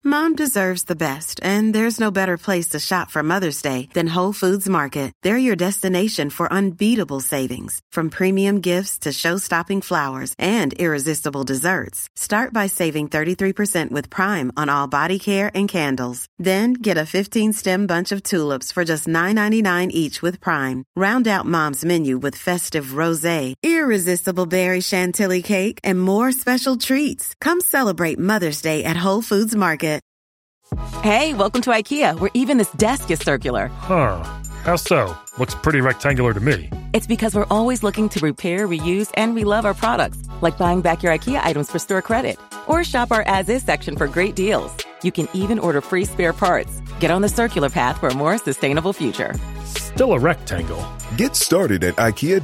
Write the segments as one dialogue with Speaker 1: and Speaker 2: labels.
Speaker 1: Mom deserves the best, and there's no better place to shop for Mother's Day than Whole Foods Market. They're your destination for unbeatable savings, from premium gifts to show-stopping flowers and irresistible desserts. Start by saving 33% with Prime on all body care and candles. Then get a 15-stem bunch of tulips for just $9.99 each with Prime. Round out Mom's menu with festive rosé, irresistible berry chantilly cake, and more special treats. Come celebrate Mother's Day at Whole Foods Market.
Speaker 2: Hey, welcome to IKEA, where even this desk is circular.
Speaker 3: Huh. How so? Looks pretty rectangular to me.
Speaker 2: It's because we're always looking to repair, reuse, and relove our products, like buying back your IKEA items for store credit. Or shop our as-is section for great deals. You can even order free spare parts. Get on the circular path for a more sustainable future.
Speaker 3: Still a rectangle.
Speaker 4: Get started at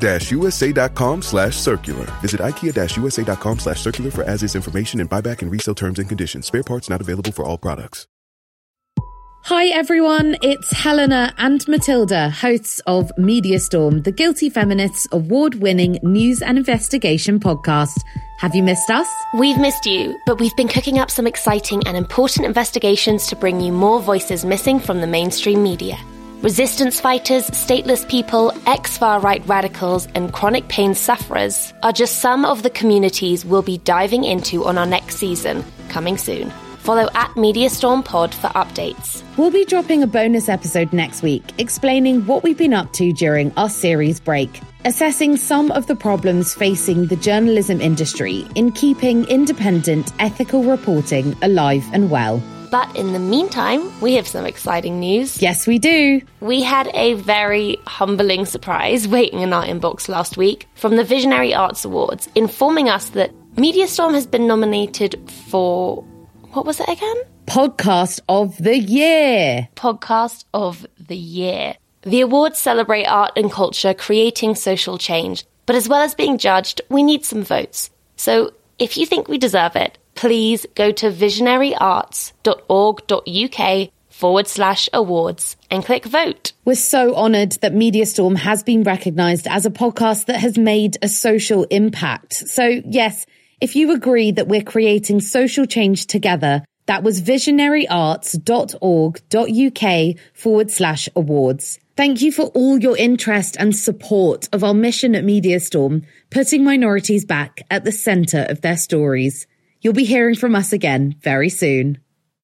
Speaker 4: IKEA-USA.com/circular. Visit IKEA-USA.com/circular for as-is information and buyback and resale terms and conditions. Spare parts not available for all products.
Speaker 5: Hi everyone, it's Helena and Matilda, hosts of Media Storm, the Guilty Feminists award-winning news and investigation podcast. Have you missed us?
Speaker 6: We've missed you, but we've been cooking up some exciting and important investigations to bring you more voices missing from the mainstream media. Resistance fighters, stateless people, ex-far-right radicals, and chronic pain sufferers are just some of the communities we'll be diving into on our next season, coming soon. Follow @MediaStormPod for updates.
Speaker 5: We'll be dropping a bonus episode next week, explaining what we've been up to during our series break, assessing some of the problems facing the journalism industry in keeping independent, ethical reporting alive and well.
Speaker 6: But in the meantime, we have some exciting news.
Speaker 5: Yes, we do.
Speaker 6: We had a very humbling surprise waiting in our inbox last week from the Visionary Arts Awards, informing us that Media Storm has been nominated for... what was it again?
Speaker 5: Podcast of the Year.
Speaker 6: Podcast of the Year. The awards celebrate art and culture creating social change, but as well as being judged, we need some votes. So if you think we deserve it, please go to visionaryarts.org.uk/awards and click vote.
Speaker 5: We're so honoured that Media Storm has been recognised as a podcast that has made a social impact. So yes, if you agree that we're creating social change together, that was visionaryarts.org.uk/awards. Thank you for all your interest and support of our mission at Media Storm, putting minorities back at the centre of their stories. You'll be hearing from us again very soon.